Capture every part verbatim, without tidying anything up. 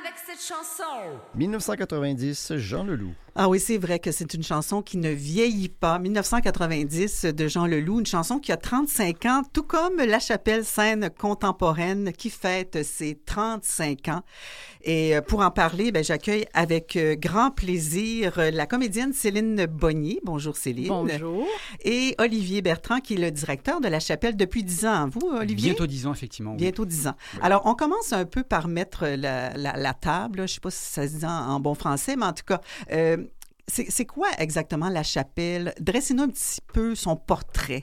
avec cette chanson. dix-neuf cent quatre-vingt-dix, Jean Leloup. Ah oui, c'est vrai que c'est une chanson qui ne vieillit pas. dix-neuf cent quatre-vingt-dix de Jean Leloup, une chanson qui a trente-cinq ans, tout comme La Chapelle scène contemporaine qui fête ses trente-cinq ans. Et pour en parler, ben, j'accueille avec grand plaisir la comédienne Céline Bonnier. Bonjour Céline. Bonjour. Et Olivier Bertrand, qui est le directeur de La Chapelle depuis dix ans. Vous, Olivier? Bientôt dix ans, effectivement. Oui. Bientôt dix ans. Oui. Alors, on commence un peu par mettre la, la, la table. Je ne sais pas si ça se dit en, en bon français, mais en tout cas... Euh, C'est, c'est quoi exactement La Chapelle? Dressez-nous un petit peu son portrait.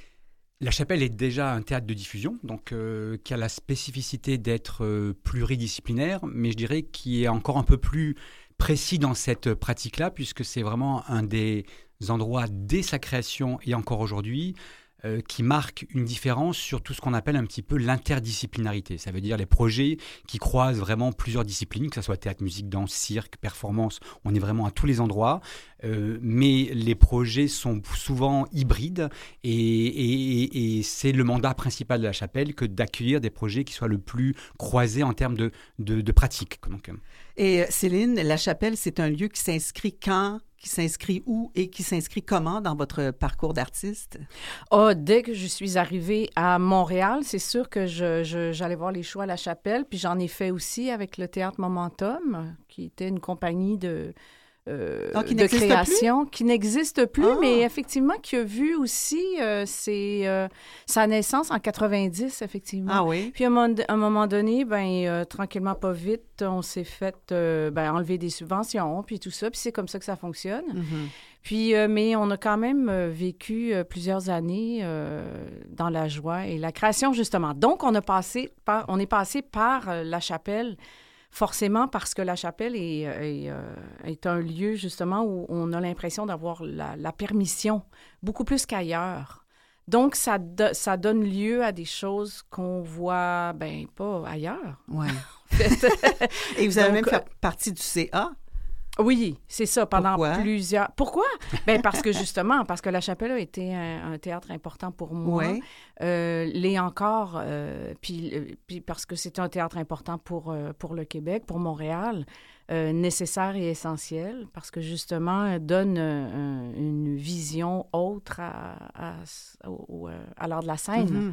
La Chapelle est déjà un théâtre de diffusion, donc euh, qui a la spécificité d'être euh, pluridisciplinaire, mais je dirais qui est encore un peu plus précis dans cette pratique-là, puisque c'est vraiment un des endroits dès sa création et encore aujourd'hui euh, qui marque une différence sur tout ce qu'on appelle un petit peu l'interdisciplinarité. Ça veut dire les projets qui croisent vraiment plusieurs disciplines, que ce soit théâtre, musique, danse, cirque, performance, on est vraiment à tous les endroits. Euh, mais les projets sont souvent hybrides et, et, et c'est le mandat principal de La Chapelle que d'accueillir des projets qui soient le plus croisés en termes de, de, de pratique. Donc, et Céline, La Chapelle, c'est un lieu qui s'inscrit quand, qui s'inscrit où et qui s'inscrit comment dans votre parcours d'artiste? Oh, dès que je suis arrivée à Montréal, c'est sûr que je, je, j'allais voir les shows à La Chapelle, puis j'en ai fait aussi avec le Théâtre Momentum, qui était une compagnie de... Euh, Donc, qui de création plus? qui n'existe plus, ah. mais effectivement qui a vu aussi euh, ses, euh, sa naissance en quatre-vingt-dix, effectivement. Ah oui? Puis à un moment, à un moment donné, ben, euh, tranquillement, pas vite, on s'est fait euh, ben, enlever des subventions, puis tout ça, puis c'est comme ça que ça fonctionne. Mm-hmm. Puis, euh, mais on a quand même euh, vécu euh, plusieurs années euh, dans la joie et la création, justement. Donc, on, a passé par, on est passé par euh, La Chapelle, forcément parce que La Chapelle est, est, euh, est un lieu, justement, où on a l'impression d'avoir la, la permission, beaucoup plus qu'ailleurs. Donc, ça, do, ça donne lieu à des choses qu'on voit, ben pas ailleurs. Oui. Et vous avez Donc, même fait partie du C A? Oui, c'est ça, pendant Pourquoi? plusieurs... Pourquoi? Bien, parce que justement, parce que La Chapelle a été un, un théâtre important pour moi. Oui. Euh, l'est encore, euh, puis, euh, puis parce que c'est un théâtre important pour, euh, pour le Québec, pour Montréal, euh, nécessaire et essentiel, parce que justement, donne euh, une vision autre à, à, au, à l'art de la scène. Mm-hmm.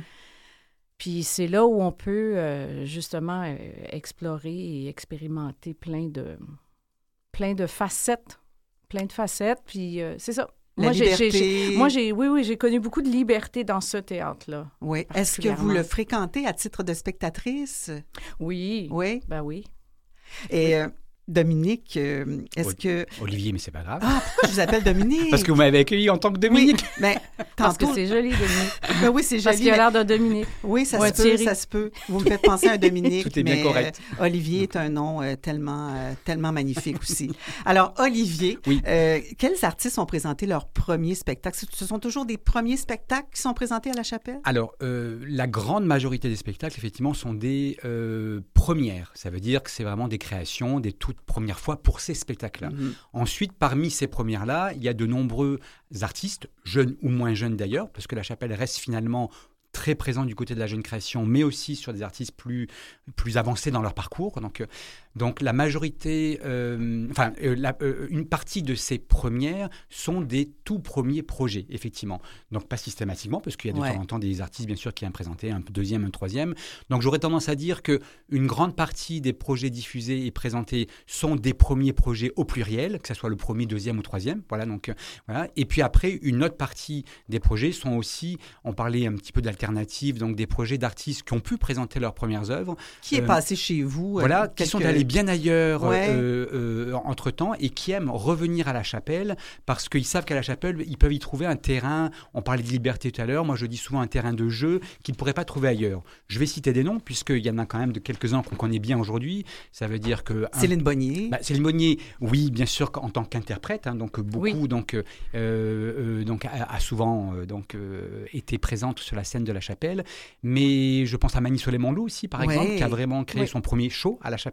Puis c'est là où on peut euh, justement euh, explorer et expérimenter plein de... plein de facettes, plein de facettes, puis euh, c'est ça. La moi, liberté. J'ai, j'ai, moi, j'ai, oui, oui, j'ai connu beaucoup de liberté dans ce théâtre-là. Oui. Est-ce que vous le fréquentez à titre de spectatrice? Oui. Oui? Ben oui. Et... Euh, Dominique, euh, est-ce o- que... Olivier, mais c'est pas grave. Ah, pourquoi je vous appelle Dominique? Parce que vous m'avez accueilli en tant que Dominique. Oui, mais Parce que c'est joli, Dominique. Ben oui, c'est joli. Parce qu'il a mais... l'air d'un Dominique. Oui, ça ouais, se peut, Thierry. ça se peut. Vous me faites penser à un Dominique. Tout est mais, bien correct. Euh, Olivier est un nom euh, tellement, euh, tellement magnifique aussi. Alors, Olivier, oui. euh, quels artistes ont présenté leur premier spectacle? Ce sont toujours des premiers spectacles qui sont présentés à La Chapelle? Alors, euh, la grande majorité des spectacles, effectivement, sont des euh, premières. Ça veut dire que c'est vraiment des créations, des toutes premières fois pour ces spectacles-là. Mm-hmm. Ensuite, parmi ces premières-là, il y a de nombreux artistes, jeunes ou moins jeunes d'ailleurs, parce que La Chapelle reste finalement très présent du côté de la jeune création, mais aussi sur des artistes plus, plus avancés dans leur parcours. Donc, euh, donc la majorité, euh, enfin, euh, la, euh, une partie de ces premières sont des tout premiers projets, effectivement. Donc, pas systématiquement, parce qu'il y a de ouais. temps en temps des artistes, bien sûr, qui aiment présenter un deuxième, un troisième. Donc, j'aurais tendance à dire qu'une grande partie des projets diffusés et présentés sont des premiers projets au pluriel, que ce soit le premier, deuxième ou troisième. Voilà, donc, euh, voilà. Et puis après, une autre partie des projets sont aussi, on parlait un petit peu d'alternative, donc des projets d'artistes qui ont pu présenter leurs premières œuvres. Qui est euh, passé chez vous? Voilà, euh, qui quelques... sont allés bien ailleurs ouais. euh, euh, entre-temps et qui aiment revenir à La Chapelle parce qu'ils savent qu'à La Chapelle, ils peuvent y trouver un terrain, on parlait de liberté tout à l'heure, moi je dis souvent un terrain de jeu qu'ils ne pourraient pas trouver ailleurs. Je vais citer des noms, puisqu'il y en a quand même de quelques-uns qu'on connaît bien aujourd'hui. Ça veut dire que... Un... Céline Bonnier. Bah, Céline Bonnier, oui, bien sûr, en tant qu'interprète, hein, donc beaucoup oui. donc, euh, euh, donc, a, a souvent euh, donc, euh, été présente sur la scène de La Chapelle. Mais je pense à Mani Soleiman-Loup aussi, par ouais. exemple, qui a vraiment créé ouais. son premier show à La Chapelle.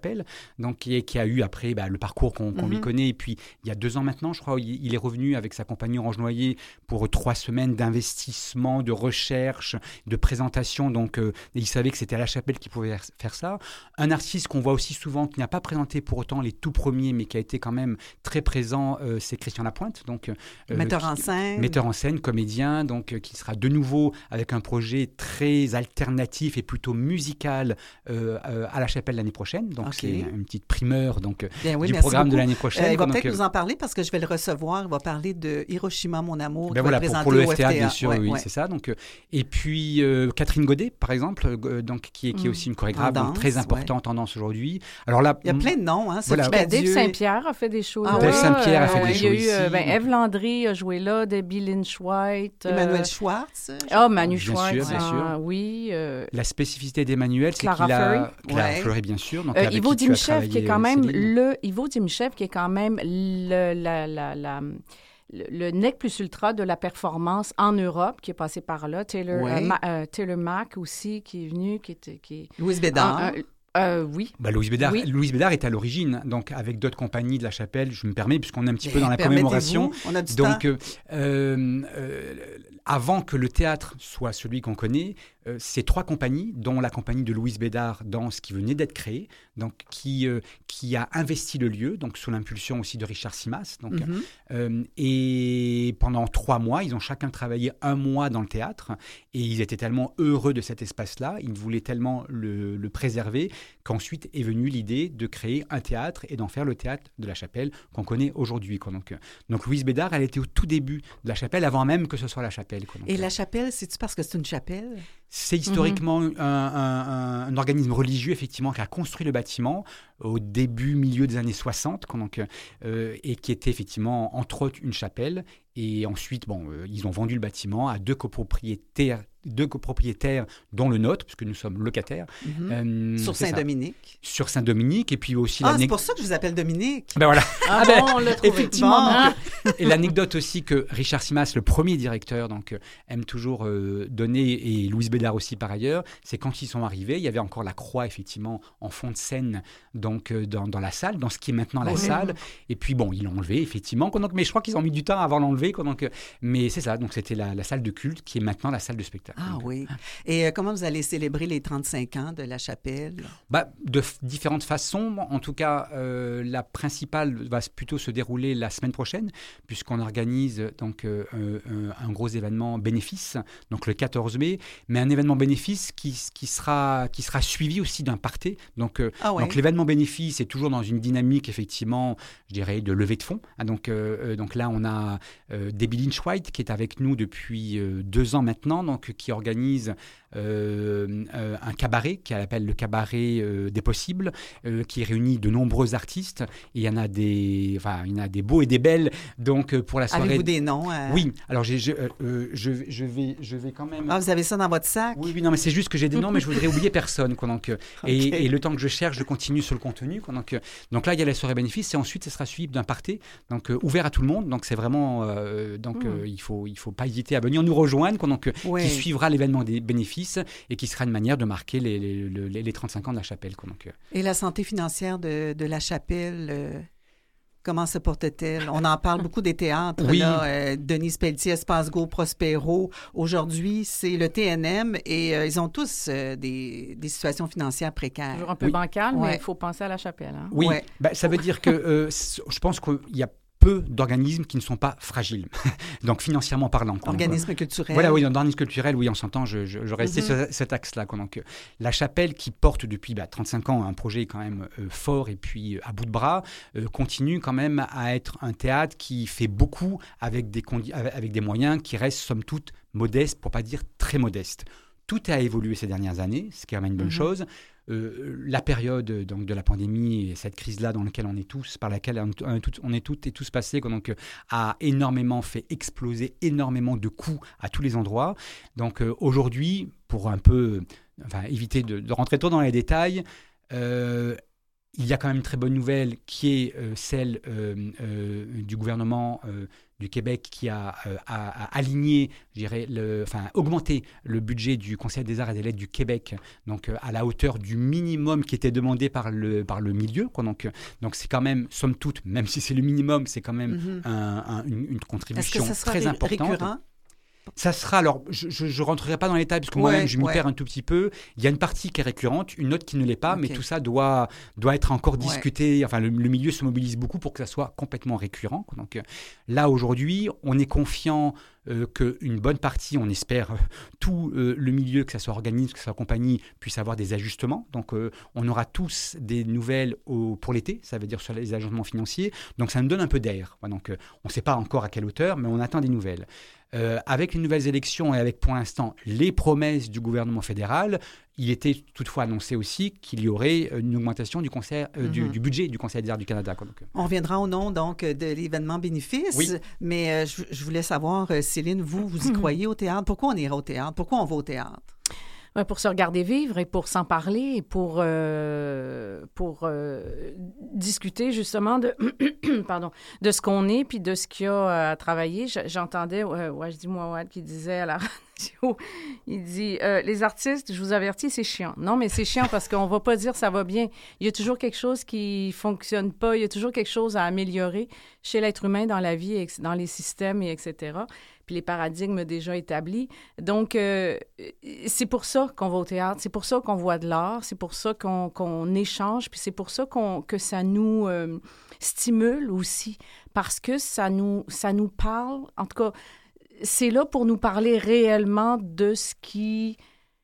donc qui, est, qui a eu après bah, le parcours qu'on, qu'on mm-hmm. lui connaît. Et puis, il y a deux ans maintenant, je crois, il, il est revenu avec sa compagnie Orange Noyer pour trois semaines d'investissement, de recherche, de présentation. Donc, euh, il savait que c'était à La Chapelle qui pouvait faire ça. Un artiste qu'on voit aussi souvent, qui n'a pas présenté pour autant les tout premiers, mais qui a été quand même très présent, euh, c'est Christian Lapointe. Donc, euh, metteur qui, en scène. Metteur en scène, comédien, donc, euh, qui sera de nouveau avec un projet très alternatif et plutôt musical euh, euh, à La Chapelle l'année prochaine. Donc, okay. c'est une petite primeur donc, Bien, oui, du programme beaucoup. de l'année prochaine. Euh, il va donc, peut-être euh, nous en parler parce que je vais le recevoir. Il va parler de Hiroshima, mon amour, ben qui voilà, va pour, présenter pour le au F T A, F T A. bien sûr, ouais, oui, ouais. c'est ça. Donc, euh, et puis, euh, Catherine Godet, par exemple, euh, donc, qui, est, qui est aussi une chorégraphe danse, donc, très importante en ouais. tendance aujourd'hui. Alors là, il y a plein de noms. Hein, voilà. Ben, Dave Saint-Pierre a fait des shows ah, là. Dave Saint-Pierre a fait euh, des shows il y a ici. eu, euh, ben, Ève Landry a joué là, Debbie Lynch-White. Emmanuel euh, Schwartz. Ah, oh, Manu bien Schwartz. Sûr, bien ah, sûr. Oui. Euh, La spécificité d'Emmanuel, c'est Clara qu'il a... Fleury. Clara ouais. Fleury, bien sûr. Donc, euh, Ivo Dimichev, qui est quand même Céline. le... Ivo Dimichev, qui est quand même le... La, la, la, le, le nec plus ultra de la performance en Europe, qui est passé par là. Taylor, ouais. euh, Ma, euh, Taylor Mack aussi, qui est venu, qui était... Qui... Louise Bédard. Ah, euh, oui. Bah, Louise Bédard, oui. Louise Bédard est à l'origine, donc avec d'autres compagnies de La Chapelle, je me permets, puisqu'on est un petit peu dans la commémoration. On a du donc, temps. Euh, euh, avant que le théâtre soit celui qu'on connaît, euh, ces trois compagnies, dont la compagnie de Louise Bédard Danse qui venait d'être créée, donc qui, euh, qui a investi le lieu, donc sous l'impulsion aussi de Richard Simas. Donc, mm-hmm. euh, et pendant trois mois, ils ont chacun travaillé un mois dans le théâtre et ils étaient tellement heureux de cet espace-là, ils voulaient tellement le, le préserver qu'ensuite est venue l'idée de créer un théâtre et d'en faire le théâtre de La Chapelle qu'on connaît aujourd'hui. Quoi. Donc, donc Louise Bédard, elle était au tout début de La Chapelle, avant même que ce soit La Chapelle. Quoi. Donc, et La Chapelle, c'est-tu parce que c'est une chapelle? C'est historiquement mm-hmm. un, un, un organisme religieux, effectivement, qui a construit le bâtiment au début, milieu des années soixante, donc, euh, et qui était effectivement, entre autres, une chapelle. Et ensuite, bon, euh, ils ont vendu le bâtiment à deux copropriétaires, deux copropriétaires dont le nôtre, puisque nous sommes locataires. Mm-hmm. euh, Sur Saint-Dominique. Sur Saint-Dominique, et puis aussi... Ah, l'anec... c'est pour ça que je vous appelle Dominique. Ben voilà. Ah, ah bon, on l'a trouvé. Effectivement. Bon. Donc, et l'anecdote aussi que Richard Simas, le premier directeur, donc, euh, aime toujours euh, donner, et Louise Bédard aussi par ailleurs, c'est quand ils sont arrivés, il y avait encore la croix, effectivement, en fond de scène, donc euh, dans, dans la salle, dans ce qui est maintenant la oui. salle. Et puis, bon, ils l'ont enlevé, effectivement. Donc, mais je crois qu'ils ont mis du temps avant l'enlever. Donc, mais c'est ça, donc c'était la, la salle de culte qui est maintenant la salle de spectacle. Ah donc, oui. Et euh, comment vous allez célébrer les trente-cinq ans de La Chapelle? Bah, de f- différentes façons. En tout cas, euh, la principale va plutôt se dérouler la semaine prochaine, puisqu'on organise donc, euh, un, un gros événement bénéfice, donc le quatorze mai, mais un événement bénéfice qui, qui, sera, qui sera suivi aussi d'un party. Donc, euh, ah ouais. donc l'événement bénéfice est toujours dans une dynamique, effectivement, je dirais, de levée de fonds. Ah, donc, euh, donc là, on a euh, Debbie Lynch-White qui est avec nous depuis euh, deux ans maintenant, donc qui organise euh, euh, un cabaret qui appelle le cabaret euh, des possibles, euh, qui réunit de nombreux artistes. Et il y en a des, enfin, il y en a des beaux et des belles. Donc pour la soirée. Avez-vous des noms? Euh... Oui. Alors j'ai, je, euh, je, je vais, je vais quand même. Ah, vous avez ça dans votre sac? Oui, oui, non, mais c'est juste que j'ai des noms, mais je voudrais oublier personne, quoi. Donc, okay. et, et le temps que je cherche, je continue sur le contenu, quoi. Donc, donc là, il y a la soirée bénéfice, et ensuite, ce sera suivi d'un party, donc euh, ouvert à tout le monde. Donc c'est vraiment, euh, donc mmh. euh, il faut, il faut pas hésiter à venir nous rejoindre, quoi. Donc ouais. qui suivra l'événement des bénéfices et qui sera une manière de marquer les, les, les, les trente-cinq ans de La Chapelle, quoi. Donc, euh... Et la santé financière de, de La Chapelle, euh, comment se porte-t-elle? On en parle beaucoup des théâtres, oui. là, euh, Denise Pelletier, Espace Go, Prospero. Aujourd'hui, c'est le T N M et euh, ils ont tous euh, des, des situations financières précaires. Toujours un peu oui. bancal, ouais. mais il faut penser à La Chapelle. Hein? Oui, ouais. ben, ça veut dire que euh, je pense qu'il y a peu d'organismes qui ne sont pas fragiles, donc financièrement parlant. Organismes culturels. Voilà, oui, dans l'organisme culturel, oui, on s'entend, je, je, je restais mm-hmm. sur cet axe-là. Quoi. Donc, euh, La Chapelle, qui porte depuis bah, trente-cinq ans un projet quand même euh, fort et puis euh, à bout de bras, euh, continue quand même à être un théâtre qui fait beaucoup avec des, condi- avec des moyens qui restent, somme toute, modestes, pour ne pas dire très modestes. Tout a évolué ces dernières années, ce qui est quand même une bonne mm-hmm. chose. Euh, la période donc, de la pandémie et cette crise-là dans laquelle on est tous, par laquelle on, on, on est toutes et tous passés, donc, euh, a énormément fait exploser énormément de coûts à tous les endroits. Donc euh, aujourd'hui, pour un peu enfin, éviter de, de rentrer trop dans les détails, euh, il y a quand même une très bonne nouvelle qui est euh, celle euh, euh, du gouvernement euh, du Québec qui a, euh, a, a aligné, je dirais, le, enfin, augmenté le budget du Conseil des arts et des lettres du Québec, donc euh, à la hauteur du minimum qui était demandé par le, par le milieu. Quoi. Donc, euh, donc c'est quand même, somme toute, même si c'est le minimum, c'est quand même mm-hmm. un, un, une, une contribution Est-ce que ça sera très ré- importante. Récurrent? Ça sera, alors, je ne rentrerai pas dans les détails, parce que ouais, moi-même, je m'y ouais. perds un tout petit peu. Il y a une partie qui est récurrente, une autre qui ne l'est pas, okay. mais tout ça doit, doit être encore discuté. Ouais. Enfin, le, le milieu se mobilise beaucoup pour que ça soit complètement récurrent. Donc euh, là, aujourd'hui, on est confiant euh, qu'une bonne partie, on espère, euh, tout euh, le milieu, que ce soit organisme, que ce soit compagnie, puisse avoir des ajustements. Donc, euh, on aura tous des nouvelles au, pour l'été, ça veut dire sur les ajustements financiers. Donc, ça nous donne un peu d'air. Donc, euh, on ne sait pas encore à quelle hauteur, mais on attend des nouvelles. Euh, avec les nouvelles élections et avec, pour l'instant, les promesses du gouvernement fédéral, il était toutefois annoncé aussi qu'il y aurait une augmentation du, conseil, euh, mm-hmm. du, du budget du Conseil des arts du Canada. Quoi, donc. On reviendra au nom donc, de l'événement bénéfice, oui. mais euh, je, je voulais savoir, Céline, vous, vous y mm-hmm. croyez au théâtre? Pourquoi on ira au théâtre? Pourquoi on va au théâtre? Pour se regarder vivre et pour s'en parler et pour, euh, pour euh, discuter justement de, pardon, de ce qu'on est puis de ce qu'il y a à travailler. J'entendais euh, Wajdi Mouawad qui disait à la radio, il dit euh, « Les artistes, je vous avertis, c'est chiant. » Non, mais c'est chiant parce qu'on ne va pas dire « ça va bien ». Il y a toujours quelque chose qui ne fonctionne pas. Il y a toujours quelque chose à améliorer chez l'être humain dans la vie, dans les systèmes, et etc., puis les paradigmes déjà établis. Donc, euh, c'est pour ça qu'on va au théâtre, c'est pour ça qu'on voit de l'art, c'est pour ça qu'on, qu'on échange, puis c'est pour ça qu'on, que ça nous euh, stimule aussi, parce que ça nous, ça nous parle, en tout cas, c'est là pour nous parler réellement de ce qui...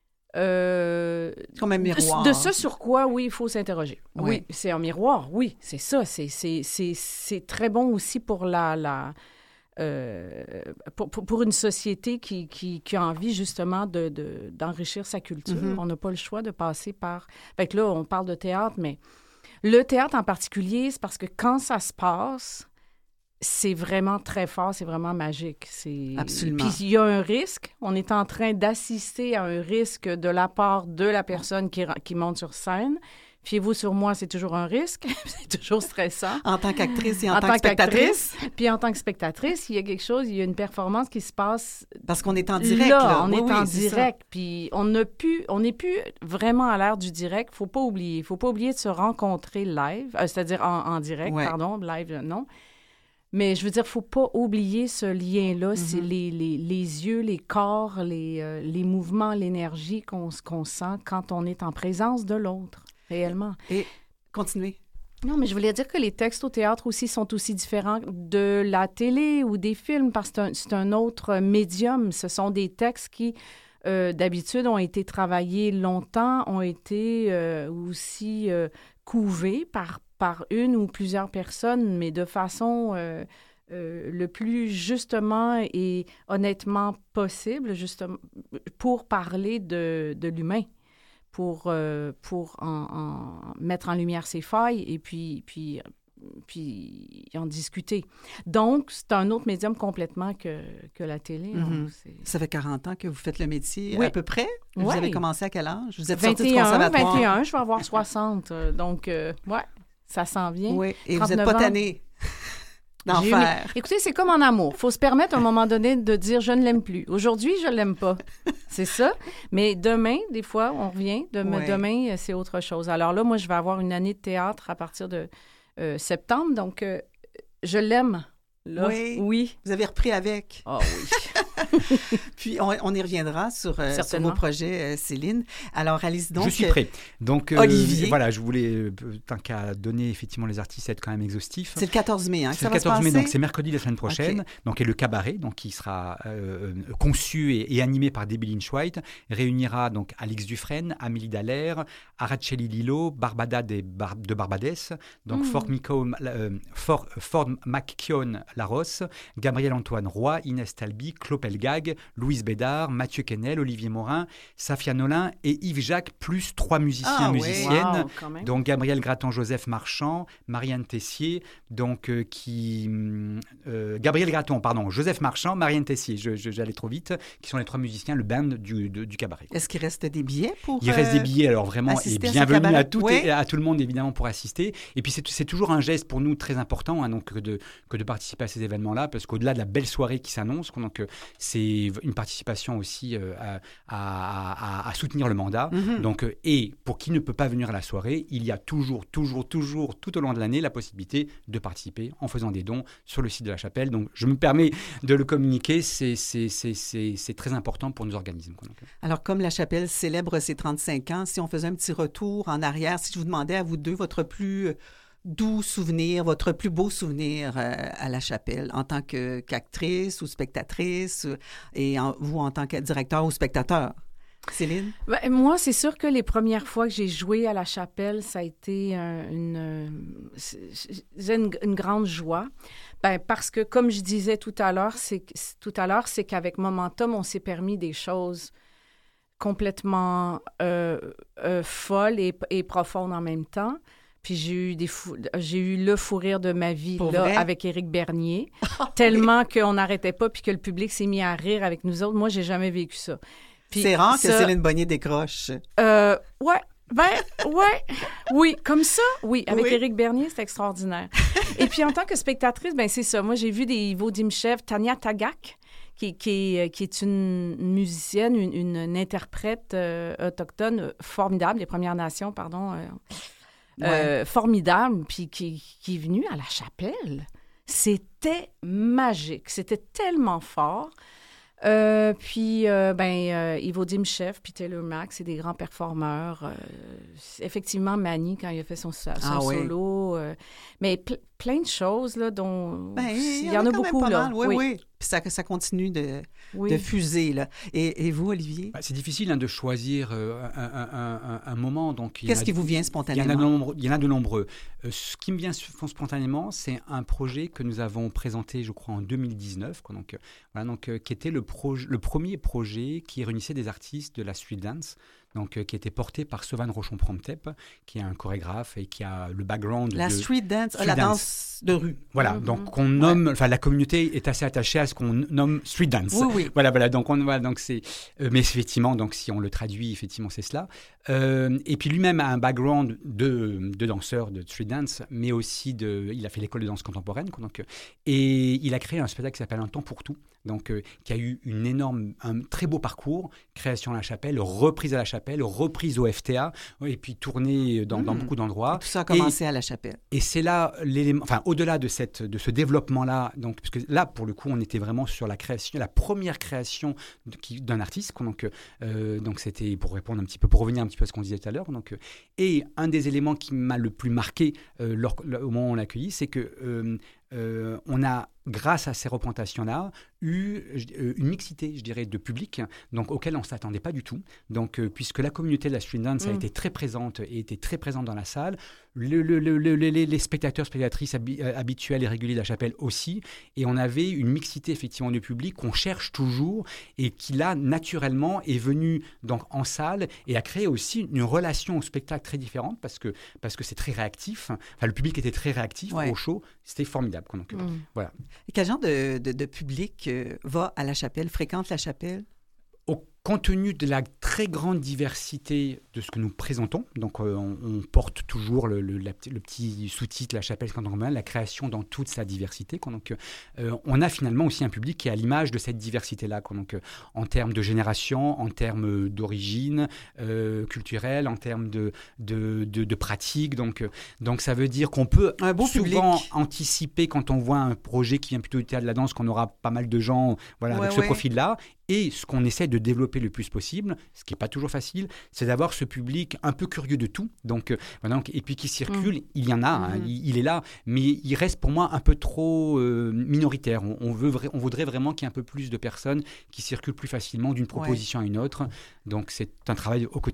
Euh, Comme un miroir. De, de ce sur quoi, oui, il faut s'interroger. Oui, oui c'est un miroir, oui, c'est ça. C'est, c'est, c'est, c'est très bon aussi pour la... la Euh, pour, pour, pour une société qui, qui, qui a envie justement de, de, d'enrichir sa culture. Mm-hmm. On n'a pas le choix de passer par... Fait que là, on parle de théâtre, mais le théâtre en particulier, c'est parce que quand ça se passe, c'est vraiment très fort, c'est vraiment magique. C'est... Absolument. Puis il y a un risque. On est en train d'assister à un risque de la part de la personne qui, qui monte sur scène. Fiez-vous sur moi, c'est toujours un risque. C'est toujours stressant. En tant qu'actrice et en, en tant, tant que spectatrice. Puis en tant que spectatrice, il y a quelque chose, il y a une performance qui se passe. Parce qu'on est en direct. Là, là. on oui, est oui, en c'est direct. Ça. Puis on n'a plus, on n'est plus vraiment à l'ère du direct. Il ne faut pas oublier. Il ne faut pas oublier de se rencontrer live, euh, c'est-à-dire en, en direct, ouais. pardon, live, non. Mais je veux dire, il ne faut pas oublier ce lien-là. Mm-hmm. C'est les, les, les yeux, les corps, les, euh, les mouvements, l'énergie qu'on, qu'on sent quand on est en présence de l'autre, réellement. Et continuez. Non, mais je voulais dire que les textes au théâtre aussi sont aussi différents de la télé ou des films parce que c'est un, c'est un autre médium. Ce sont des textes qui, euh, d'habitude, ont été travaillés longtemps, ont été euh, aussi euh, couvés par, par une ou plusieurs personnes, mais de façon euh, euh, le plus justement et honnêtement possible, justement, pour parler de, de l'humain. pour, euh, pour en, en mettre en lumière ses failles et puis, puis, puis en discuter. Donc, c'est un autre médium complètement que, que la télé. Mm-hmm. C'est... Ça fait quarante ans que vous faites le métier, oui. à peu près? Vous oui. avez commencé à quel âge? Vous êtes vingt et un, sortie du conservatoire? vingt et un, je vais avoir soixante. Donc, euh, ouais, ça s'en vient. Oui, et vous n'êtes pas tannée d'en J'ai faire. Aimé... Écoutez, c'est comme en amour. Il faut se permettre à un moment donné de dire « je ne l'aime plus ». Aujourd'hui, je ne l'aime pas. C'est ça. Mais demain, des fois, on revient. Demain, ouais. demain, c'est autre chose. Alors là, moi, je vais avoir une année de théâtre à partir de euh, septembre. Donc, euh, je l'aime. Là, oui. oui. Vous avez repris avec. Ah oui. Puis, on, on y reviendra sur, euh, sur vos projets, euh, Céline. Alors, allez-y donc. Je suis prêt. Donc, euh, Olivier. Voilà, je voulais, euh, tant qu'à donner effectivement les artistes, être quand même exhaustif. C'est le quatorze mai, hein, que c'est ça le va se quatorze mai, passer? donc c'est mercredi la semaine prochaine. Okay. Donc, et le cabaret, donc, qui sera euh, conçu et, et animé par Debbie Lynch-White, réunira donc Alix Dufresne, Amélie Dallaire, Araceli Lillo, Barbada de, Bar- de Barbadès, donc mm. Ford, Mico, euh, Ford, Ford McKeown Larosse, Gabriel Antoine Roy, Inès Talby, Claude Belgag, Louise Bédard, Mathieu Quesnel, Olivier Morin, Safia Nolin et Yves Jacques, plus trois musiciens, Ah, ouais. musiciennes. Wow, quand même. Donc Gabriel Gratton, Joseph Marchand, Marianne Tessier, donc euh, qui euh, Gabriel Gratton, pardon, Joseph Marchand, Marianne Tessier, je, je, j'allais trop vite, qui sont les trois musiciens, le band du, de, du cabaret. Est-ce qu'il reste des billets pour Il reste euh, des billets, alors vraiment, et assister à ce bienvenue cabaret? à tout, Oui. et à tout le monde évidemment pour assister. Et puis c'est, c'est toujours un geste pour nous très important, hein, donc que de, que de participer à ces événements-là, parce qu'au-delà de la belle soirée qui s'annonce, donc euh, c'est une participation aussi euh, à, à, à, à soutenir le mandat. Mhm. Donc, euh, et pour qui ne peut pas venir à la soirée, il y a toujours, toujours, toujours, tout au long de l'année, la possibilité de participer en faisant des dons sur le site de la chapelle. Donc, je me permets de le communiquer, c'est, c'est, c'est, c'est, c'est très important pour nos organismes. Donc, Alors, comme la chapelle célèbre ses trente-cinq ans, si on faisait un petit retour en arrière, si je vous demandais à vous deux votre plus doux souvenir, votre plus beau souvenir euh, à la chapelle en tant que, qu'actrice ou spectatrice euh, et en, vous en tant que directeur ou spectateur. Céline? Ben, moi, c'est sûr que les premières fois que j'ai joué à la chapelle, ça a été un- une, c'est- c'est une, une grande joie. Ben, parce que, comme je disais tout à l'heure, c'est, que- tout à l'heure, c'est qu'avec Momentum, on s'est permis des choses complètement euh, euh, folles et, et profondes en même temps. Puis j'ai eu, des fou- j'ai eu le fou rire de ma vie Pour là, vrai? avec Éric Bernier, tellement qu'on n'arrêtait pas puis que le public s'est mis à rire avec nous autres. Moi, j'ai jamais vécu ça. Puis C'est rare que ça- Céline Bonnier décroche. euh, ouais, ben, ouais, oui, comme ça, oui. Avec Oui. Éric Bernier, c'est extraordinaire. Et puis, en tant que spectatrice, ben c'est ça. Moi, j'ai vu des Ivo Dimchev, Tania Tagak, qui, qui, est- qui est une musicienne, une, une- une interprète euh, autochtone formidable, des Premières Nations, pardon, euh, euh, formidable, puis qui, qui est venue à la chapelle. C'était magique. C'était tellement fort. Euh, puis, euh, ben, euh, Ivo Dimchev puis Taylor Mack, c'est des grands performeurs. Euh, c'est effectivement, Manny, quand il a fait son, son Ah oui. solo. euh, mais ple- plein de choses, là, dont... Ben, il y en a quand même beaucoup, pas là. mal. Oui, oui. Puis ça, ça continue de, Oui. de fuser, là. Et, et vous, Olivier? bah, c'est difficile hein, de choisir euh, un, un- un- un moment. Donc, il y en Qu'est-ce a- qui vous vient Il y en a de spontanément? nombreux. Il y en a de nombreux. Euh, ce qui me vient spontanément, c'est un projet que nous avons présenté, je crois, en deux mille dix-neuf, quoi, donc, euh, voilà, donc, euh, qui était le, proj- le premier projet qui réunissait des artistes de la street dance, donc, euh, qui était porté par Sovan Rochon-Promtep, qui est un chorégraphe et qui a le background La de... street dance, Street la dance. danse de rue. Voilà, Mhm. donc on nomme, enfin la communauté est assez attachée à ce qu'on nomme street dance. Oui, oui. Voilà, voilà, donc on, voilà, donc c'est, euh, mais effectivement, donc si on le traduit, effectivement, c'est cela. Euh, et puis lui-même a un background de, de danseur de street dance, mais aussi de, il a fait l'école de danse contemporaine, quoi, donc, euh, et il a créé un spectacle qui s'appelle Un temps pour tout, donc euh, qui a eu une énorme, un très beau parcours, création à la chapelle, reprise à la chapelle, reprise au F T A, et puis tournée dans, dans Mhm. beaucoup d'endroits. Tout ça a commencé à la chapelle. Et c'est là l'élément, enfin au-delà de cette, de ce développement-là, donc parce que là pour le coup on était vraiment sur la création, la première création de- qui- d'un artiste, quoi, donc euh, donc c'était pour répondre un petit peu, pour revenir un petit peu à ce qu'on disait tout à l'heure, donc euh, et un des éléments qui m'a le plus marqué euh, lors- le- au moment où on l'a accueilli, c'est que euh, euh, on a, grâce à ces représentations-là, eu je- euh, une mixité, je dirais, de public, donc auquel on ne s'attendait pas du tout. Donc, euh, puisque la communauté de la street dance a Mm. été très présente et était très présente dans la salle, le- le- le- le- les, les spectateurs, spectatrices habi- euh, habituels et réguliers de la chapelle aussi, et on avait une mixité effectivement de public qu'on cherche toujours et qui là naturellement est venue donc en salle et a créé aussi une relation au spectacle très différente parce que parce que c'est très réactif. Enfin, le public était très réactif Ouais. au show, c'était formidable, quoi. Donc, euh, Mm. voilà. Et quel genre de, de, de public euh, va à la chapelle, fréquente la chapelle? Au compte tenu de la très grande diversité de ce que nous présentons, donc euh, on, on porte toujours le, le- la- le petit sous-titre La chapelle contemporaine, la création dans toute sa diversité, quoi. Donc euh, on a finalement aussi un public qui est à l'image de cette diversité-là, quoi. Donc euh, en termes de génération, en termes d'origine euh, culturelle, en termes de, de, de, de pratique. Donc, euh, donc ça veut dire qu'on peut Un beau souvent public. anticiper quand on voit un projet qui vient plutôt du théâtre de la danse qu'on aura pas mal de gens voilà, Ouais, avec ce ouais. profil-là. Et ce qu'on essaie de développer le plus possible, ce qui n'est pas toujours facile, c'est d'avoir ce public un peu curieux de tout. Donc, euh, voilà, donc- et puis qui circule, Mmh. il y en a, hein, Mhm. il, il est là, mais il reste pour moi un peu trop euh, minoritaire. On, on veut vra- on voudrait vraiment qu'il y ait un peu plus de personnes qui circulent plus facilement d'une proposition à une autre. Donc c'est un travail au quotidien.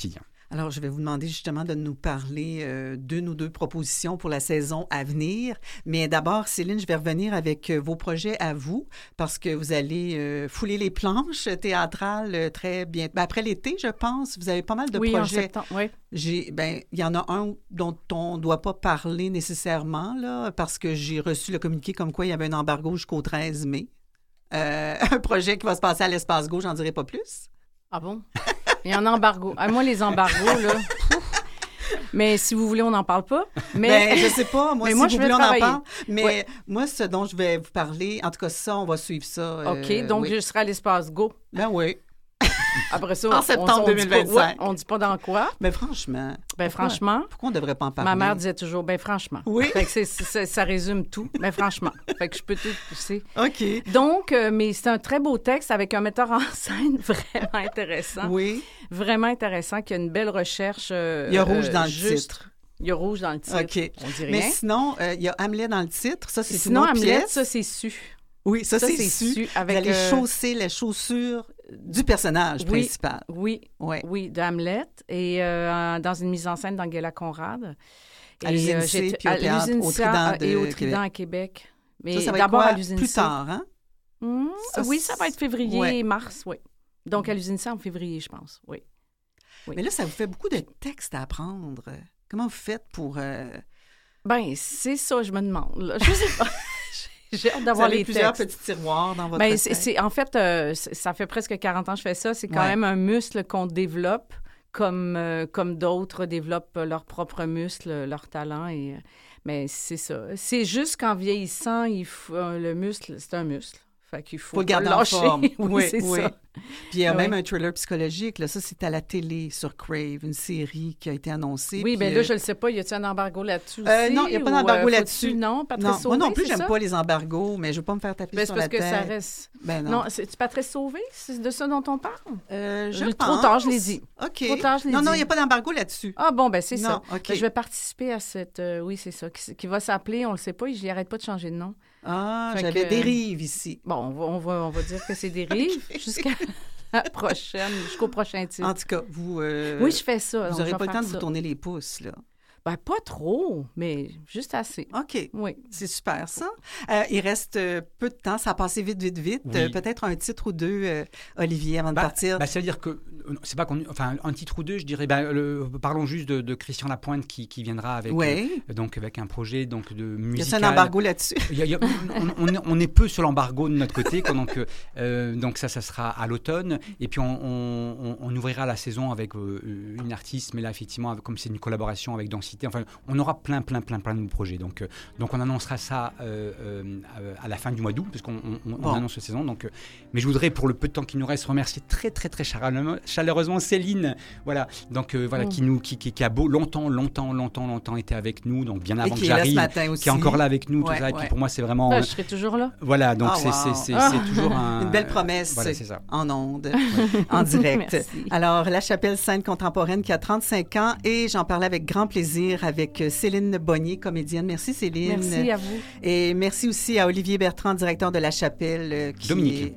Alors, je vais vous demander justement de nous parler euh, d'une ou deux propositions pour la saison à venir. Mais d'abord, Céline, je vais revenir avec euh, vos projets à vous parce que vous allez euh, fouler les planches théâtrales euh, très bien. Ben, après l'été, je pense, vous avez pas mal de oui, projets. En septembre, oui, J'ai, ben, il y en a un dont on ne doit pas parler nécessairement, là, parce que j'ai reçu le communiqué comme quoi il y avait un embargo jusqu'au treize mai. Euh, un projet qui va se passer à l'Espace Gauche, j'en dirai pas plus. Ah bon? Il y a un embargo. Ah, moi, les embargos, là... Pouf. Mais si vous voulez, on n'en parle pas. Mais ben, je sais pas. Moi, mais si moi, vous je vais voulez, on en travailler. parle. Mais ouais. moi, ce dont je vais vous parler, en tout cas, ça, on va suivre ça. OK, euh, donc oui. je serai à l'Espace Go. Ben oui. Après ça, En on- septembre on, on dit pas- deux mille vingt-cinq. ouais, on dit pas dans quoi. Mais franchement. Ben pourquoi- franchement, Pourquoi on ne devrait pas en parler? ma mère disait toujours, ben franchement. Oui. Fait que c'est, c'est- ça résume tout. Ben franchement. Fait que je peux tout pousser. OK. Donc, euh, mais c'est un très beau texte avec un metteur en scène vraiment intéressant. Oui. Vraiment intéressant, qui a une belle recherche. euh, Il y a rouge euh, dans le juste- titre. Il y a rouge dans le titre. OK. On dit Mais rien. sinon, euh, il y a Hamlet dans le titre. Ça, c'est Sinon, une autre Hamlet, pièce. ça, c'est su. Oui, ça, ça, c'est c'est su. su avec, Vous allez euh, chausser les chaussures du personnage Oui. principal. Oui, Ouais. oui, de Hamlet. Et euh, dans une mise en scène d'Angela Conrad. À l'Usine C, j'étais- puis au à théâtre, l'Usine au C, Trident et au de Trident à Québec. Mais Ça, ça va être d'abord quoi? à l'Usine Plus C. tard, hein? Mmh, Ça, oui, ça va être février ouais. et mars, oui. Donc à l'Usine C en février, je pense, oui. Oui. Mais là, ça vous fait beaucoup de textes à apprendre. Comment vous faites pour... euh, Ben, c'est ça, je me demande. Là. Je sais pas. J'ai hâte Vous d'avoir avez les plusieurs textes. petits tiroirs dans votre Ben, tête. c'est, c'est- en fait, euh, c'est- ça fait presque quarante ans que je fais ça. C'est quand Ouais. même un muscle qu'on développe, comme, euh, comme d'autres développent leurs propres muscles, leurs talents. Et, euh, mais c'est ça. C'est juste qu'en vieillissant, il faut, euh, le muscle, c'est un muscle. Fait qu'il faut, Faut le pas garder en lâcher. forme. oui, Oui, c'est oui. ça. Puis il y a Ouais. même un thriller psychologique. Là. Ça, c'est à la télé sur Crave, une série qui a été annoncée. Oui, puis, bien là, euh, je ne sais pas. Y a-t-il un embargo là-dessus Euh, aussi? non, il n'y a pas ou, d'embargo euh, là-dessus. faut-tu- Non, Patrice Non, Sauvé, moi non plus, c'est j'aime ça? pas les embargos, mais je ne veux pas me faire taper Ben, sur c'est la parce que tête. ça reste... Ben non. Non, c'est Patrice Sauvé? C'est de ça dont on parle? Euh, je Je- trop pense. tard, je l'ai dit. OK. Trop tard, je l'ai non, non, il dit. n'y a pas d'embargo là-dessus. Ah bon, ben c'est Non, ça. OK. Ben, je vais participer à cette... euh, oui, c'est ça. Qui, qui va s'appeler, on le sait pas, j'y arrête pas de changer de nom. Ah, Fait j'avais que- Dérive ici. Bon, on va, on va, on va dire que c'est des rives jusqu'à la prochaine, jusqu'au prochain titre. En tout cas, vous... euh, Oui, je fais ça. Vous donc n'aurez je vais pas le temps faire de vous ça. tourner les pouces, là. Ben, pas trop, mais juste assez. OK. Oui. C'est super, ça. Euh, il reste euh, peu de temps. Ça a passé vite, vite, vite. Oui. Euh, peut-être un titre ou deux, euh, Olivier, avant de Bah, partir. bah, ça veut dire que, c'est pas qu'on, enfin, un titre ou deux, je dirais, bah, le- parlons juste de, de Christian Lapointe qui, qui viendra avec, Oui. euh, donc, avec un projet donc, de Il y a musical. un embargo là-dessus. Il y a- il y a- on, on- on est peu sur l'embargo de notre côté, quoi, donc, euh, donc ça, ça sera à l'automne. Et puis on, on- on ouvrira la saison avec euh, une artiste, mais là effectivement, avec- comme c'est une collaboration avec Densité, enfin, on aura plein, plein, plein, plein de projets. Donc, euh, donc on annoncera ça euh, euh, à la fin du mois d'août, parce qu'on on, on Bon. annonce la saison. Donc, euh, mais je voudrais, pour le peu de temps qui nous reste, remercier très, très, très chaleureusement, chaleureusement Céline, voilà, donc euh, voilà, Mm. qui nous, qui, qui, qui a beau longtemps, longtemps, longtemps, longtemps été avec nous, donc bien Et avant qui que est là ce j'arrive, matin aussi. qui est encore là avec nous, tout Ouais, ça. Et ouais. puis pour moi, c'est vraiment. Ah, euh, je serai toujours là. voilà, donc Ah, c'est, wow. c'est, c'est, Ah. c'est toujours un, Une belle promesse Voilà, c'est ça. en ondes, en direct. Merci. Alors, La Chapelle Scène contemporaine qui a trente-cinq ans et j'en parlais avec grand plaisir avec Céline Bonnier, comédienne. Merci Céline. Merci à vous. Et merci aussi à Olivier Bertrand, directeur de La Chapelle. euh, Qui Dominique.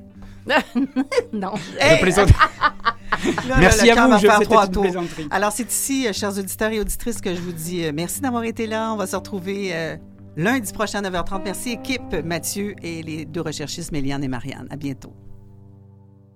est- Non. Hey! Je plaisante. Là, Merci le à cœur vous, va je faire c'était trois une tours. plaisanterie. Alors, c'est ici, euh, chers auditeurs et auditrices, que je vous dis euh, merci d'avoir été là. On va se retrouver euh, lundi prochain à neuf heures trente. Merci, équipe, Mathieu et les deux recherchistes, Méliane et Marianne. À bientôt.